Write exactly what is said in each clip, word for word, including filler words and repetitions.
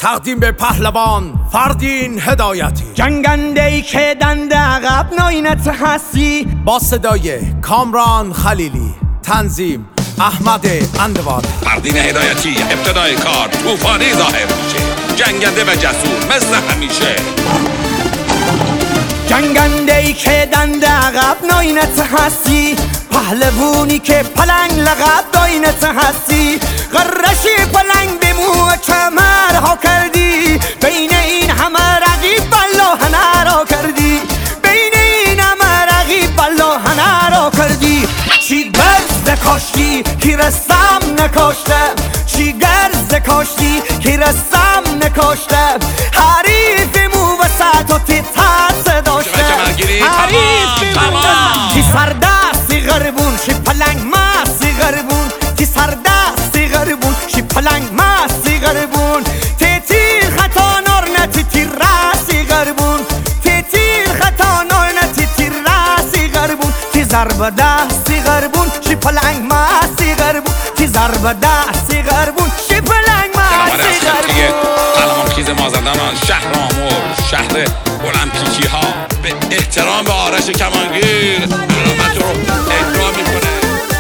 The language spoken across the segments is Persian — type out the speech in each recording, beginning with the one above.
تقدیم به پهلوان فردین هدایتی، جنگنده ای که دنده عقب ناینت هستی، با صدای کامران خلیلی، تنظیم احمد اندوادی. فردین هدایتی ابتدای کار طوفانی ظاهر میشه، جنگنده و جسور مثل همیشه. جنگنده ای که دنده عقب ناینت هستی، پهلوونی که پلنگ لقب داینت هستی، غرشی پلنگ به مو کمرها کردی، بین این همه رقیب بلا هنرها کردی، بین این همه رقیب بلا هنرها کردی. چی گرز کاشتی که رستم نکاشته، چی گرز کاشتی که رستم نکاشته، حریف مو وسط و تی ترس داشته، حریف مو کی سردستی غربون شی پلنگ مستی غربون، کی سردستی غربون شی پلنگ مستی غربون، تی تیر خطا نار نه تی تیر رسی غربون، تی تیر خطا نار نه تی تیر رسی غربون، کی ضرب دستی غربون شی پلنگ مستی غربون، کی ضرب دستی غربون شی پلنگ مستی غربون. قلمان خیز مازندران شهر آمور، شهر المپیکی ها، به احترام به آرش کمانگیر علامت رو اجرا میکنه.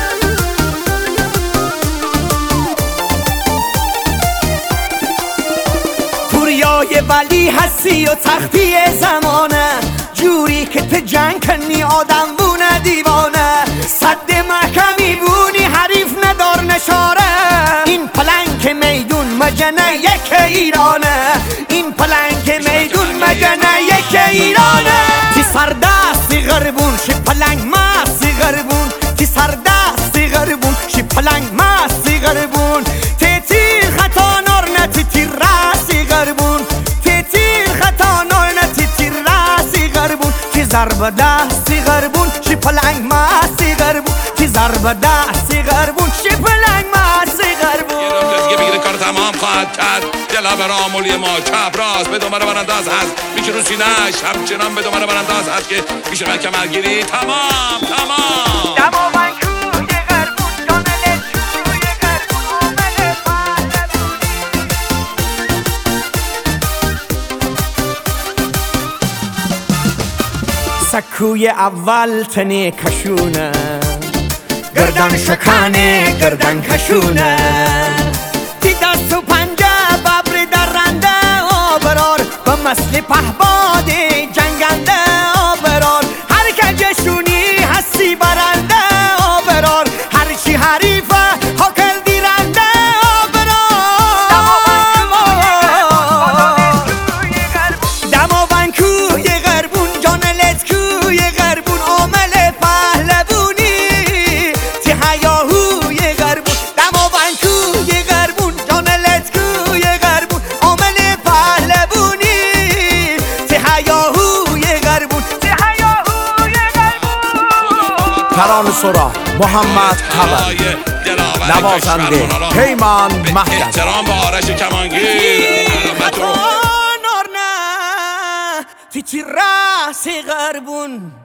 پوریای ولی هستی و تختی زمانه، جوری که ته جنگ کنی آدم بونه دیوانه، صد محکمی بونی حریف ندار نشاره، این پلنگ میدون مجنه یک ایرانه، این پلنگ میدون مجنه یک ایرانه. تی سردستی غربون شی پلنگ مستی غربون، تی سردستی غربون شی پلنگ مستی غربون، تی تیر خطا نار نه تی تیر رسی غربون، تی تیر خطا نار نه تی تیر رسی غربون، تی ضرب دستی غربون شی پلنگ مستی غربون، تی ضرب دستی غربون شی پلنگ مستی غربون. یه بگیره کار تمام خواهد کرد، دلا بر آمولی ما چپ راست به دنبال برانداز هست، میشه رو سینه‌اش همچنان به دنبال برانداز هست که میشه من کمرگیری تمام تمام. دما من کوی غربون جانل کوی غربون آمل پهلوونی، سکوی اول تنی کشونه، گردن شکانه گردن کشونه، تی دست و پنجه ببر درنده آبرار، و مثل پهباد جنگنده آبرار، هر که جشونی هستی برنده آبرار، هر چی حریفه حاکل دیرنده آبرار. دماوند کوی غربون جانلت کوی غربون عامل پهلوونی، تی هیاهوی غربون، دماوند کوی غربون جانلت کوی غربون عامل پهلوونی، تی هیاهوی غربون، تی هیاهوی غربون. ترانه سرا محمد خبری، نوازنده پیمان محکم. احترام به آرش کمانگیر علامت رو تی تیر رسی غربون.